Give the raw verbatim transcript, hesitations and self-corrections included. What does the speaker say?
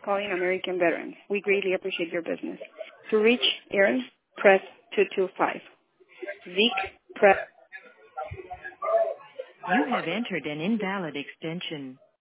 calling American veterans. We greatly appreciate your business. To reach Aaron, press two two five. Zeke, press... You have entered an invalid extension.